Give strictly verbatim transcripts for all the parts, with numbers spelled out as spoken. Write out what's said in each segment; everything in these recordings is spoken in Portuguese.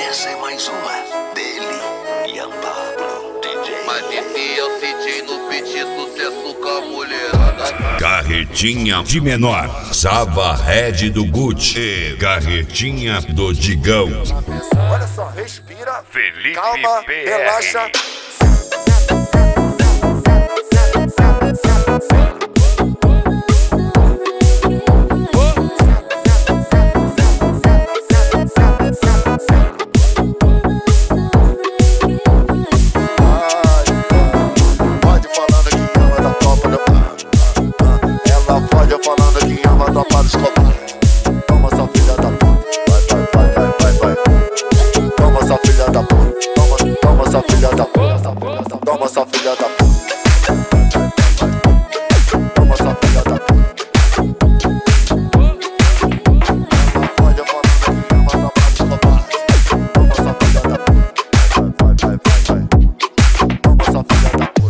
Essa é mais uma dele, Ian Pablo, D J. Mas esse eu senti no beat, sucesso com a mulherada. Carretinha de menor, Sava Red do Gucci e Carretinha do Digão. Olha só, respira, Felipe calma, P R. relaxa. Toma sua filha da puta, vai, vai, vai, vai, vai. Toma sua filha da puta, toma, toma sua filha da puta, toma sua filha da puta, toma sua filha da puta. Pode falar que ama da parte escobar. Toma sua filha da puta, vai, vai, vai, vai. Toma sua filha da puta.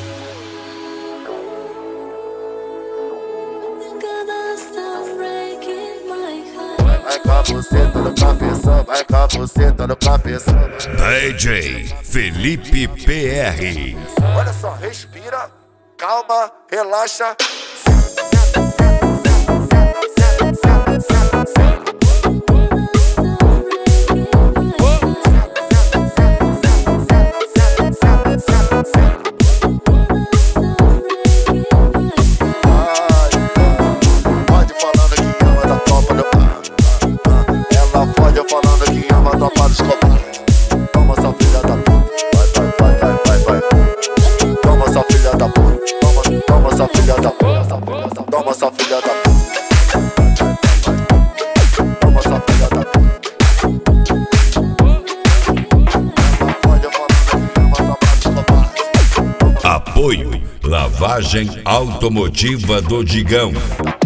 Vai com a buceta no cabeção, vai com a buceta no cabeção. D J Felipe P R. Olha só, respira, calma, relaxa. Falando que ama da parte escobar. Toma sua filha da puta, vai, vai, vai, vai, vai, vai. Toma sua filha da puta, toma, toma sua filha da puta, toma sua filha da puta, toma sua filha da puta. Pode falar que ama da parte escobar. Apoio Lavagem Automotiva do Digão.